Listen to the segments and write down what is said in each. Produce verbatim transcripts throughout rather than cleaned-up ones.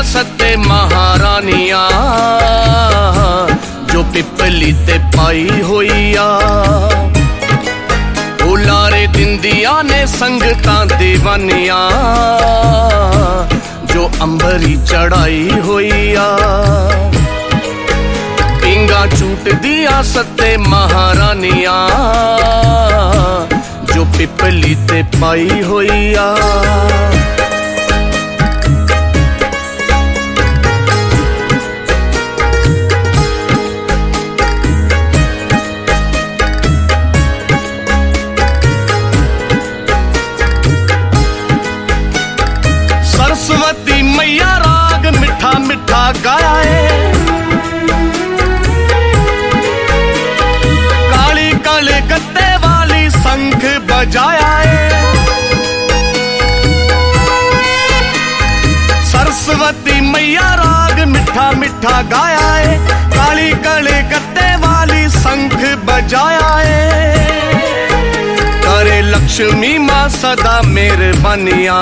सत्ते महारानियां जो पिपली ते पाई होइया। लारे दिंदिया ने संगतां दीवानियां जो अंबरी चढ़ाई होइया। पिंगा झूट दिया सत्ते महारानियां जो पिपली ते पाई होइया। सरस्वती मैया राग मिठा मिठा गाया है। काली काले गत्ते वाली शंख बजाया है। सरस्वती मैया राग मिठा मिठा गाया है। काली काले गत्ते वाली शंख बजाया है। करे लक्ष्मी माँ सदा मेहरबानियां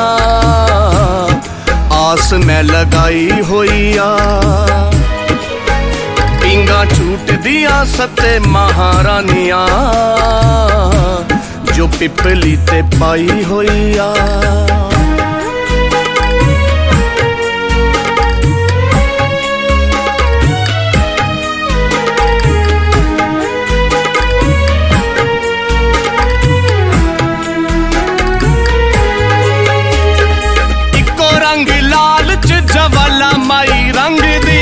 आस में लगाई होइया। पिंगा छूट दिया सत्ते महारानियां जो पिपली ते पाई होइया। जवाला माई रंग दी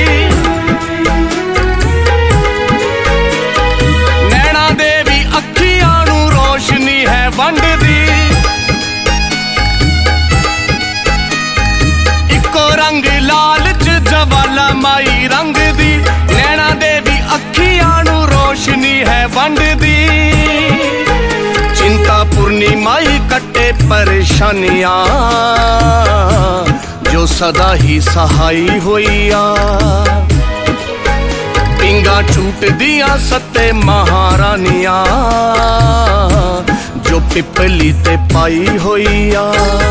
नैना देवी अखियां नू रोशनी है वंड दी। इको रंग लाल च जवाला माई रंग दी नैना देवी अखियां नू रोशनी है वंड दी। चिंता पूर्णिमाई कटे परेशानियां जो सदा ही सहाई होइया। पिंगा छूट दिया सत्ते महारानियां जो पिपली ते पाई होइया।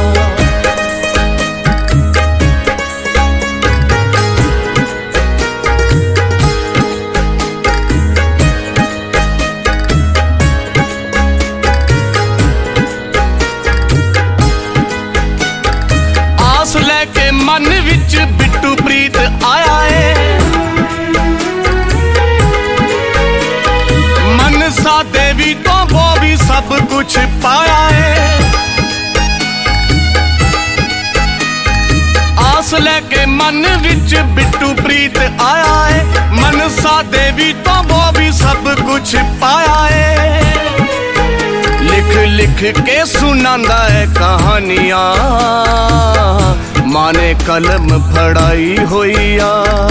लेके मन विच बिट्टू प्रीत आया है। मनसा देवी तो वो भी सब कुछ पाया है। आस लेके मन विच बिट्टू प्रीत आया है। मनसा देवी तो वो भी सब कुछ पाया है। लिख लिख के सुनांदा है कहानियां माने कलम फड़ाई होइया।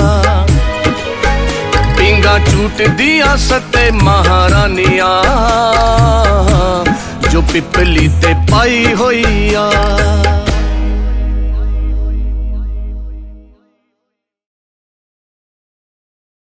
पिंगा छूट दिया सत्ते महारानियां जो पिपली ते पाई होइया।